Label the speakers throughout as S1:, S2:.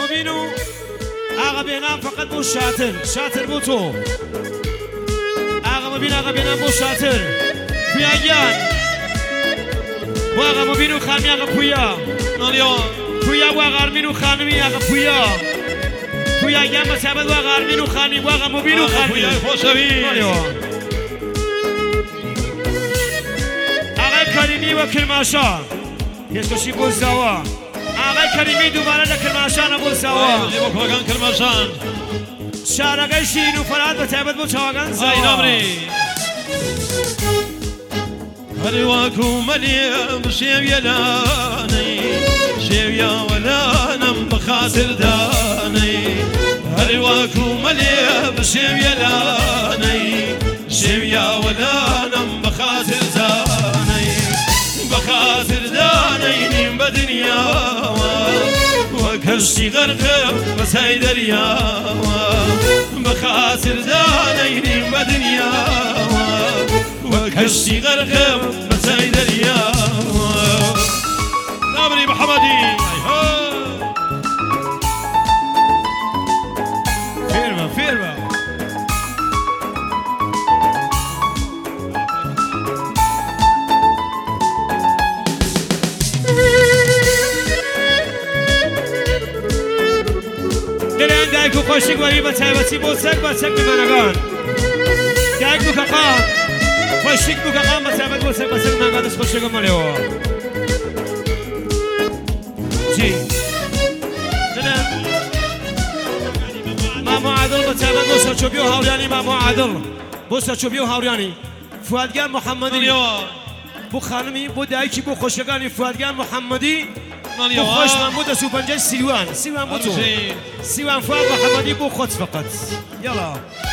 S1: مبینو آقا بینام فقط بو شاتر بو تو آقا مبین آقا بینام بو شاتر پویاگیان بو آقا مبینو خانمی آقا پویا پویا بو آقا ارمینو خانمی آقا پویاگیان بسیابد بو آقا ارمینو خانمی بو آقا مبینو خانمی
S2: پویا خوشوی
S1: آقای کریمی و کرماشا یشکشی بو زوا آقای کریمی دوباره در کرماشان بو زوا
S2: جیبو کلاگان کرماشان
S1: شارقای شیرین و فراد و تایبت بو چاوگان زوا
S2: زینامری هر واکو ملیم شیویا لانی شیویا ولانم بخاطر دانی هر واکو ملیم شیویا لانی شیویا ولانم بخاطر دانی بخاطر دانی نیم بدنیا وكرشي غرقب بساي دريا بخاطر دانيني بدنيا وكرشي غرقب بساي دريا نابري محمدي
S1: فيرما دایکو خوشی گویی با تایبتی بوسک بمانگان دایکو کقام خوشی بو کقام با تایبت بوسک بمانگان از خوشی گمالیو جی مامو عادل با تایبت بوسک چوبیو هاوریانی مامو عادل بوسک چوبیو هاوریانی فؤادگر محمدی بو خانمی بو دایکی بو خوشگانی فؤادگر محمدی بو خوش محمود سوپنجه سیوان بو تو سیوان فؤاد محمدی بو خود فقط یلا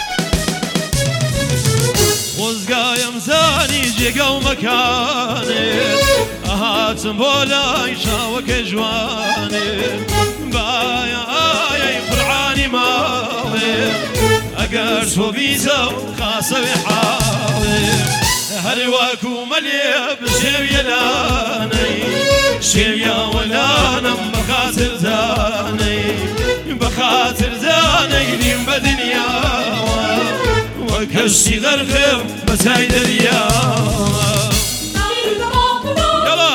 S2: وزقايم زاني جيقا ومكاني هاتم بولاي شاوك جواني بايا آيا فرعاني مالي أقرس وبيزا وخاصة بحالي هرواكو مليب شوية لاني شوية ولانا بخاطر زاني نيم بدنيا وكرشي غرقب بساي دريا يلا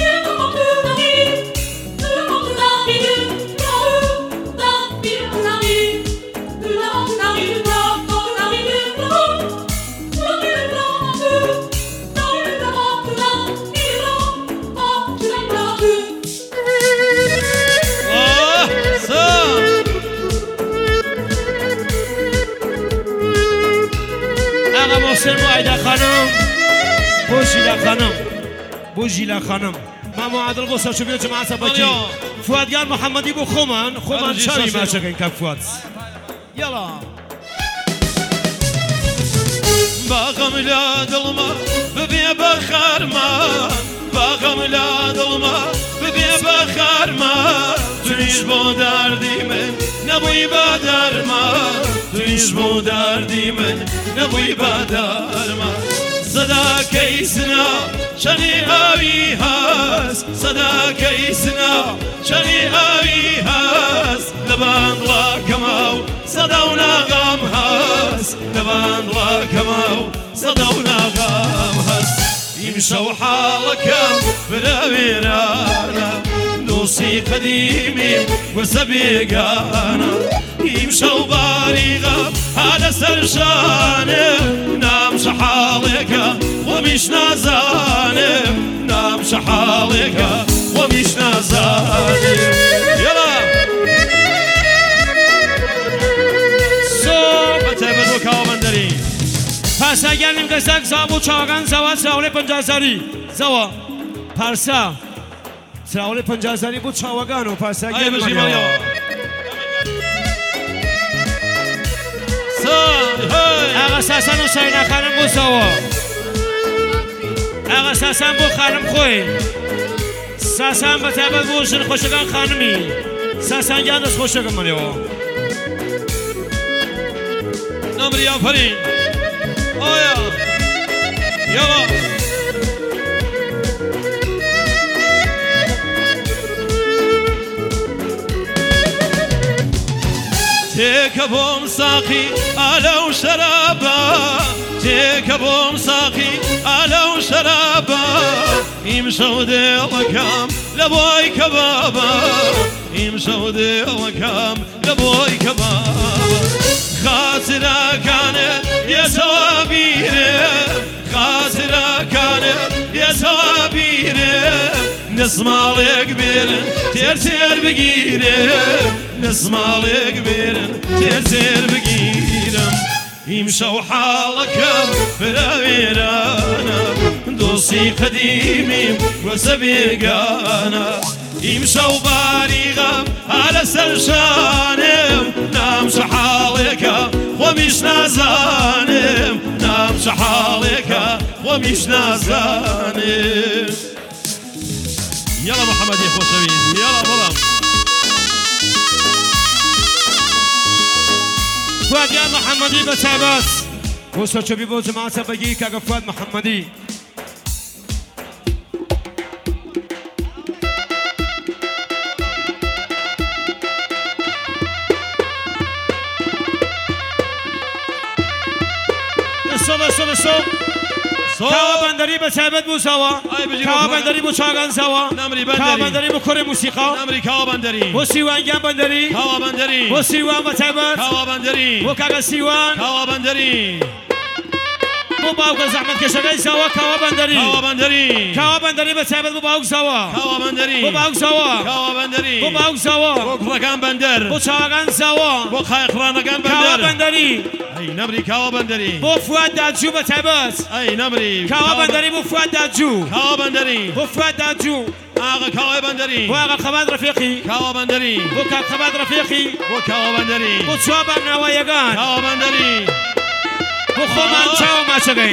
S1: محسن معایده خانم بو جیلا خانم مامو عادل بو سرچوبیو جماعت باکی فؤادگر محمدی بو خومن چاری ماشق این کب فؤاد یلا
S2: باغم لا ظلمه ببي بخرمان باغم لا ظلمه ببي بخرمان تنيش بو دردي من نبوي بدرمان تنيش بو دردي من نبوي بدرمان صدا كيسنا شني هاوي هاس صدا كيسنا شني هاوي هاس لبان الله كماو صدونا غام هاس لبان الله كماو صدونا غام هاس يمشوا حالكم بلا ويرانا نوصي قديمي وسبيقانا يمشوا باريغا هذا سرشانه نامش حالك ومش نازانم نامش حالك ومش نازانم يلا صوبة بدو كاومندري
S1: پرسا گرنیم قسک زابو چاگان زوا سراول 50,000 زوا پرسا سراول 50,000 بود چاوگانو پرسا گرنیم آقا ساسان و ساینا خانم بو زوا آقا ساسان بو خانم خوی ساسان بتابت بو شن خوشگان خانمی ساسان گرن از خوشگان منیو
S2: نمری آفرین آیا یلا تێکە بۆم ساقی ئالە و شەرابە تێکە بۆم ساقی ئالە و شەرابە ئیمشەو دێڵەکەم لە بۆی کەبابە ئیمشەو دێڵەکەم لە بۆی کەبابە خاترەکانت یەسەوە بیرم خاترەکانت یەسەوە بیرم نسماڵێک بێرن تێر بگیرم نسماڵێک بێرن تێر بگیرم ئیمشەو حاڵەکەم فراوێرانە دۆستی قەدیمیم وەسە بێگانە ئیمشەو باریغەم هەلە سەر شانم نامشە حاڵێکە خۆمیش نازانم نامشە حاڵێکە خۆمیش نازانم يلا محمد يا خوشوين يلا بلام
S1: فؤاد يا محمدي بتعباس وصل شبي بو جماعة بقي كاغا فؤاد محمدي الصوب كاوا بندري بسبب بوسوا كاوا بندري بوشاغان سوا كاوا بندري بكره موسيقى
S2: كاوا بندري
S1: بو سيوان جام بندري
S2: كاوا بندري
S1: بو سيوان بتعبت
S2: كاوا بندري
S1: بو كاغا سيوان
S2: كاوا بندري
S1: بو باوك زحمت كشغي سوا كاوا بندري
S2: كاوا بندري
S1: كاوا بندري بتعبت بو باوك سوا
S2: كاوا بندري
S1: بو باوك سوا
S2: كاوا بندري
S1: بو باوك سوا
S2: بو كان بندر
S1: بو شاغان سوا
S2: بو خايخرانا كان بندر
S1: كاوا بندري
S2: اي نمري كاوا بندري
S1: بو فؤاد داجو بتعبت
S2: اي نمري
S1: كاوا بندري بو فؤاد داجو
S2: كاوا بندري
S1: بو فؤاد داجو
S2: آغا كاوا بندري
S1: بو آغا خباد رفيقي
S2: كاوا بندري
S1: بو كاك خباد رفيقي
S2: بو كاوا بندري
S1: بو شوابا نوايقان
S2: كاوا بندري
S1: بو خومان چاو ما شغين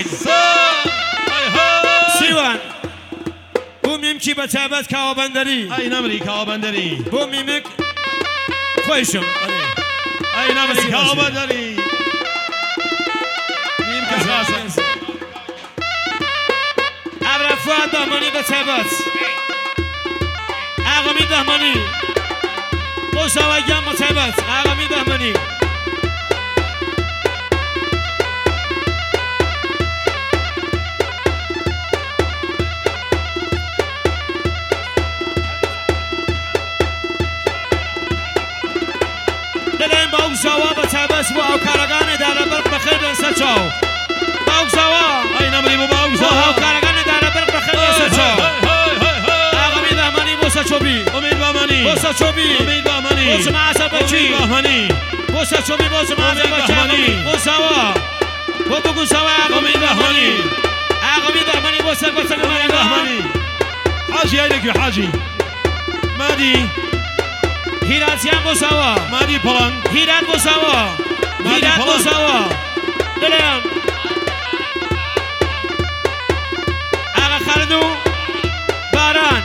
S1: سيوان بو ميمكي بتعبت كاوا بندري
S2: اي نمري كاوا بندري
S1: بو ميمك خويشم
S2: اي نمري كاوا بندري ميمك اساسا
S1: فؤاد بهمانی بتعبت آقامی بهمانی بوساویان بتعبت آقامی بهمانی دلین باوزاوا بتعبت بو اوکارگان داره برق بخیر بنسه چاو باوزاوا
S2: اي نمري بو باوزاوا
S1: بو اوکارگان داره برق بخیر بنسه چاو آقامی بهمانی بوسا چوبی
S2: امید بهمانی
S1: بوسا چوبی
S2: امید بهمانی
S1: بوسا معصب بچی
S2: امید بهمانی
S1: بوسا چوبی بوسا معصب بچی بوساوا بو بوساوا
S2: امید بهمانی
S1: آقامی بهمانی بوسا بوسا
S2: بهمانی حاجی ایدک حاجی مادی
S1: هیراتیان بوساوا
S2: مادی پلان
S1: هیرات بوساوا هیرات بوساوا دلم آقا خالدو باران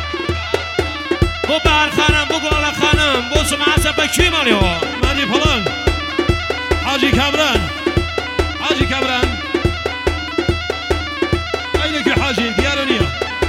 S1: بو بار خانم بو گلالا خانم بو سمعصب بکی مالیو
S2: مادی پلان حاجی کامران حاجی کامران ایدک حاجی دیارونیه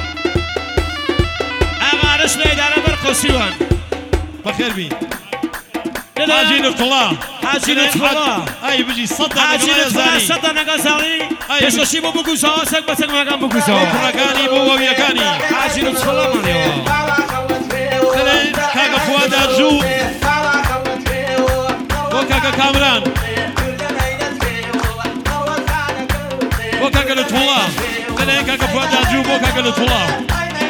S1: آقا عرش میداره برق سیوان
S2: بخير بي حاجي لطف الله
S1: حاجي لطف الله
S2: اي بيجي صدق
S1: حاجي لطف الله صدق نقصالي يشوشي بو بوكو سوا سك بسك مكان بوكو سوا
S2: كراكاني بو وياكاني
S1: حاجي لطف الله ماليو
S2: خلين كاكا فؤاد داجو وكاكا كامران وكاكا لطف الله خلين كاكا فؤاد داجو وكاكا لطف الله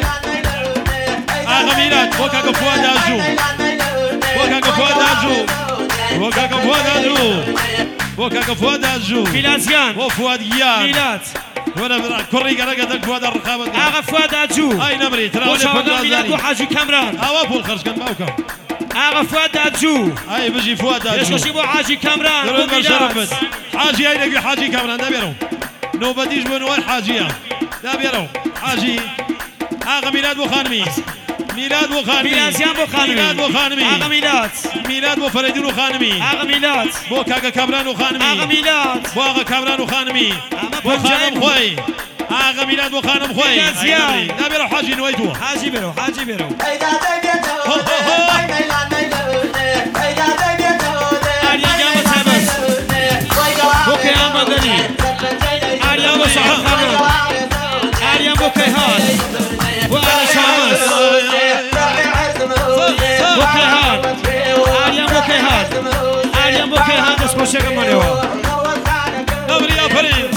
S2: آغا ميلاد وكاكا فؤاد داجو وكاكا فؤاد داجو وكاكا فؤاد داجو وكاكا فؤاد داجو
S1: ميلاديان
S2: وفؤاد جيان
S1: ميلاد
S2: وانا كوري قرقة فؤاد الرقابة
S1: آغا فؤاد داجو
S2: اي نمري تراولي
S1: فؤاد ميلاد وحاجي كامران
S2: هوا بول خرج كان باوكا
S1: آغا فؤاد داجو
S2: اي بيجي فؤاد داجو
S1: يشوشي بو حاجي كامران
S2: درود برشرفت حاجي اي نقي حاجي كامران دابيرو نوبتيش بنوال حاجية دابيرو حاجي آغا ميلاد وخانمي ميلاد وخانمي
S1: ميلاديان بو خانمي
S2: ميلاد وخانمي
S1: آغا ميلاد
S2: ميلاد وفريدين وخانمي
S1: آغا ميلاد
S2: بو كاكا كامران وخانمي
S1: آغا ميلاد
S2: بو آغا كامران وخانمي بو خانم خوي آغا ميلاد وخانم خوي
S1: ميلاديان
S2: دابيرو حاجي نويتو
S1: حاجي برو محمدی آریان بو صحا خانم آریان بو کیهان بو آل شامس بو کیهان آریان بو کیهان آریان بو کیهان دست خوشگم منیو
S2: نبري يا فريد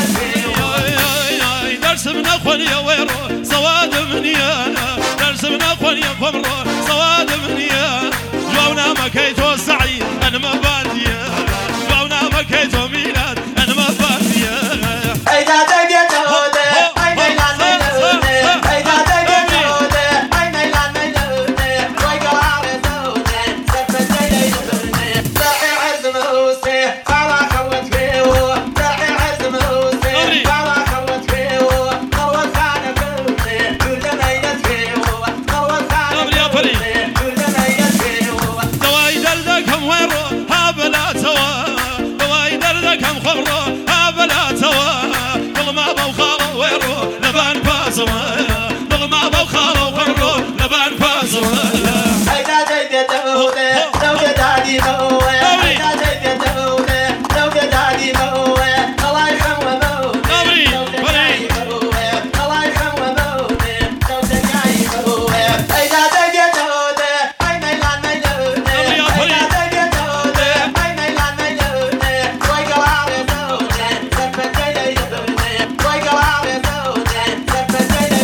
S2: درس من أخواني يا ويرو سواد منيانا درس من أخواني يا فمرو سواد منيانا جونا مكيتو سعيد أنا ما بادية جونا مكيتو ميلاد أنا ما بادية
S3: أيدا تجد هودة أيدا لا نجودة أيدا تجد هودة أيدا لا نجودة ويقال على زودة سبت جيدة راعي عزم روسي فلا خوت فيه راعي عزم روسي فلا خوت فيه خوت كان فيه كل ما يدفيه خوت كان فيه كل ما يدفيه
S2: دواي دردكم ويرو هابلا سوا دواي دردكم خبرو هابلا سوا كل ما بوخالو ويرو لبان باسوا كل ما بوخالو ويرو لبان باسوا
S3: أيدا تجد هودة زوجة دادي موه أيدا تجد هودة زوجة دادي موه الله يرحمه موه
S2: نبري فريد
S3: الله يرحمه موه زوجة جاي موه أيدا تجد هودة أيدا لا نجودة أيدا تجد هودة أيدا لا نجودة ويقال على زوجة سبت جيدة ويقال على زوجة سبت جيدة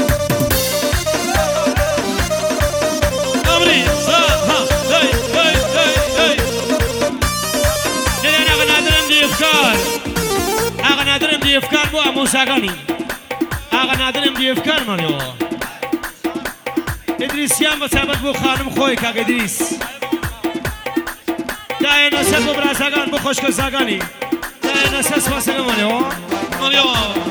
S2: نبري صاحا هاي هاي هاي هاي
S1: دلنا غنادرم دي افكار اغنادرم دي افكار بو موساغاني اغنادرم دي افكار منیو ادریسیان بسابت بو خانم خوی کاگ ادریس دای نسل بو براساگان بو خوشک ساگانی دای نسل سپاسگان منیو
S2: مريم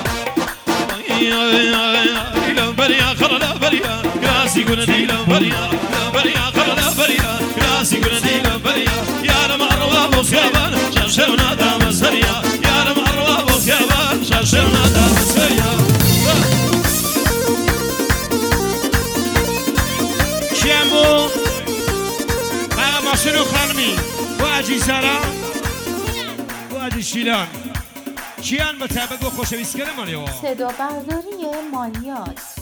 S2: لا بريا خلا بريا كراسي قلنا دي لا بريا لا بريا خلا بريا كراسي قلنا دي لا بريا يا رم أرواب وخيابان شرشرنا دام سريا يا رم أرواب وخيابان شرشرنا دام سريا
S1: چیان بو آقا ماشنو خانمی بو اجی سارا بو اجی شیلان چیان بتابق بو خوشویست کنه منیو
S4: صدا برداری مانیات